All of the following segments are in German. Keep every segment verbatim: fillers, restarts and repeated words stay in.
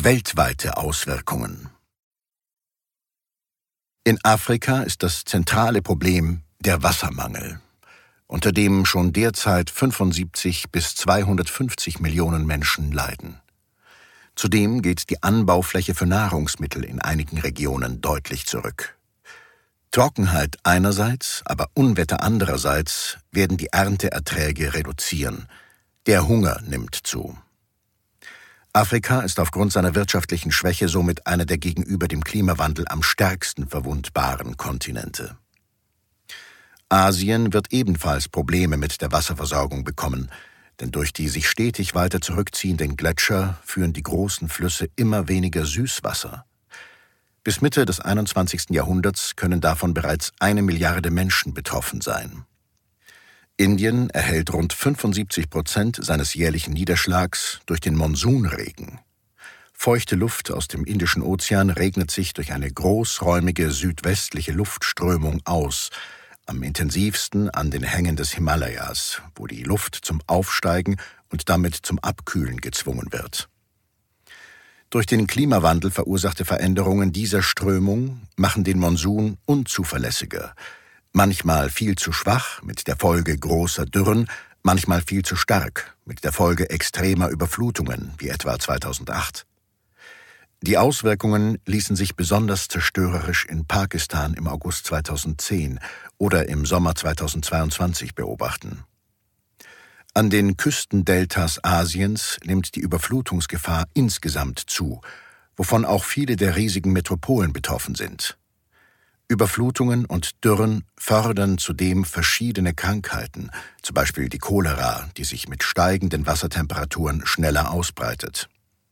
Weltweite Auswirkungen. In Afrika ist das zentrale Problem der Wassermangel, unter dem schon derzeit fünfundsiebzig bis zweihundertfünfzig Millionen Menschen leiden. Zudem geht die Anbaufläche für Nahrungsmittel in einigen Regionen deutlich zurück. Trockenheit einerseits, aber Unwetter andererseits werden die Ernteerträge reduzieren. Der Hunger nimmt zu. Afrika ist aufgrund seiner wirtschaftlichen Schwäche somit einer der gegenüber dem Klimawandel am stärksten verwundbaren Kontinente. Asien wird ebenfalls Probleme mit der Wasserversorgung bekommen, denn durch die sich stetig weiter zurückziehenden Gletscher führen die großen Flüsse immer weniger Süßwasser. Bis Mitte des einundzwanzigsten Jahrhunderts können davon bereits eine Milliarde Menschen betroffen sein. Indien erhält rund fünfundsiebzig Prozent seines jährlichen Niederschlags durch den Monsunregen. Feuchte Luft aus dem Indischen Ozean regnet sich durch eine großräumige südwestliche Luftströmung aus, am intensivsten an den Hängen des Himalayas, wo die Luft zum Aufsteigen und damit zum Abkühlen gezwungen wird. Durch den Klimawandel verursachte Veränderungen dieser Strömung machen den Monsun unzuverlässiger, manchmal viel zu schwach mit der Folge großer Dürren, manchmal viel zu stark mit der Folge extremer Überflutungen, wie etwa zweitausendacht. Die Auswirkungen ließen sich besonders zerstörerisch in Pakistan im August zweitausendzehn oder im Sommer zweitausendzweiundzwanzig beobachten. An den Küstendeltas Asiens nimmt die Überflutungsgefahr insgesamt zu, wovon auch viele der riesigen Metropolen betroffen sind. Überflutungen und Dürren fördern zudem verschiedene Krankheiten, zum Beispiel die Cholera, die sich mit steigenden Wassertemperaturen schneller ausbreitet.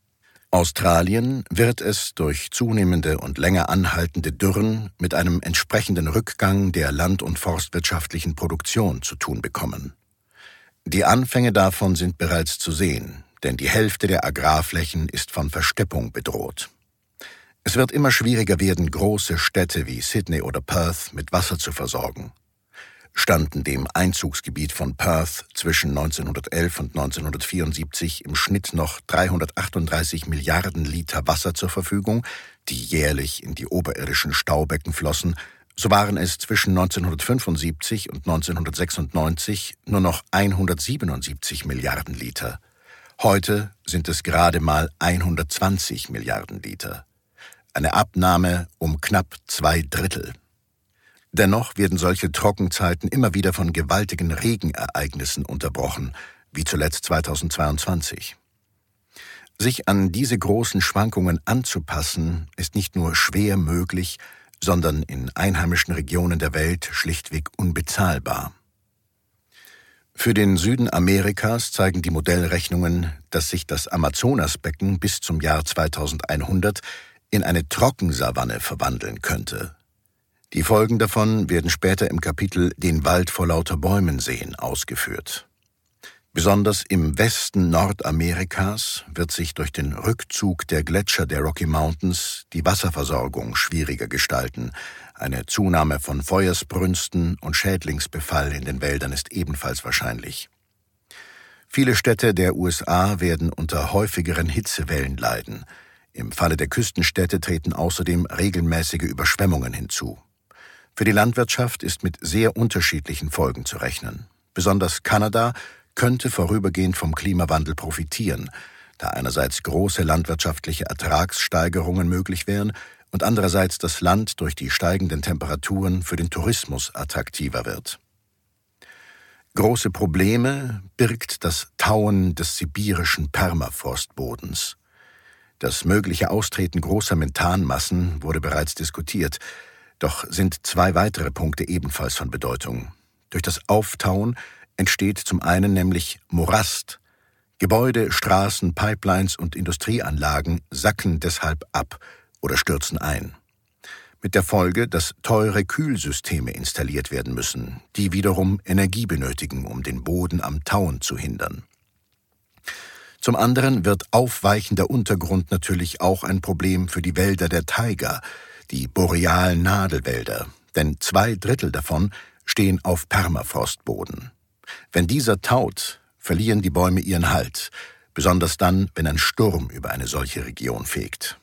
Australien wird es durch zunehmende und länger anhaltende Dürren mit einem entsprechenden Rückgang der land- und forstwirtschaftlichen Produktion zu tun bekommen. Die Anfänge davon sind bereits zu sehen, denn die Hälfte der Agrarflächen ist von Versteppung bedroht. Es wird immer schwieriger werden, große Städte wie Sydney oder Perth mit Wasser zu versorgen. Standen dem Einzugsgebiet von Perth zwischen neunzehnhundertelf und neunzehnhundertvierundsiebzig im Schnitt noch dreihundertachtunddreißig Milliarden Liter Wasser zur Verfügung, die jährlich in die oberirdischen Staubecken flossen, so waren es zwischen neunzehnhundertfünfundsiebzig und neunzehnhundertsechsundneunzig nur noch hundertsiebenundsiebzig Milliarden Liter. Heute sind es gerade mal hundertzwanzig Milliarden Liter. Eine Abnahme um knapp zwei Drittel. Dennoch werden solche Trockenzeiten immer wieder von gewaltigen Regenereignissen unterbrochen, wie zuletzt zweitausendzweiundzwanzig. Sich an diese großen Schwankungen anzupassen, ist nicht nur schwer möglich, sondern in einheimischen Regionen der Welt schlichtweg unbezahlbar. Für den Süden Amerikas zeigen die Modellrechnungen, dass sich das Amazonasbecken bis zum Jahr zweitausendeinhundert in eine Trockensavanne verwandeln könnte. Die Folgen davon werden später im Kapitel »Den Wald vor lauter Bäumen sehen« ausgeführt. Besonders im Westen Nordamerikas wird sich durch den Rückzug der Gletscher der Rocky Mountains die Wasserversorgung schwieriger gestalten. Eine Zunahme von Feuersbrünsten und Schädlingsbefall in den Wäldern ist ebenfalls wahrscheinlich. Viele Städte der U S A werden unter häufigeren Hitzewellen leiden. Im Falle der Küstenstädte treten außerdem regelmäßige Überschwemmungen hinzu. Für die Landwirtschaft ist mit sehr unterschiedlichen Folgen zu rechnen. Besonders Kanada könnte vorübergehend vom Klimawandel profitieren, da einerseits große landwirtschaftliche Ertragssteigerungen möglich wären und andererseits das Land durch die steigenden Temperaturen für den Tourismus attraktiver wird. Große Probleme birgt das Tauen des sibirischen Permafrostbodens. Das mögliche Austreten großer Methanmassen wurde bereits diskutiert, doch sind zwei weitere Punkte ebenfalls von Bedeutung. Durch das Auftauen entsteht zum einen nämlich Morast. Gebäude, Straßen, Pipelines und Industrieanlagen sacken deshalb ab oder stürzen ein. Mit der Folge, dass teure Kühlsysteme installiert werden müssen, die wiederum Energie benötigen, um den Boden am Tauen zu hindern. Zum anderen wird aufweichender Untergrund natürlich auch ein Problem für die Wälder der Taiga, die borealen Nadelwälder, denn zwei Drittel davon stehen auf Permafrostboden. Wenn dieser taut, verlieren die Bäume ihren Halt, besonders dann, wenn ein Sturm über eine solche Region fegt.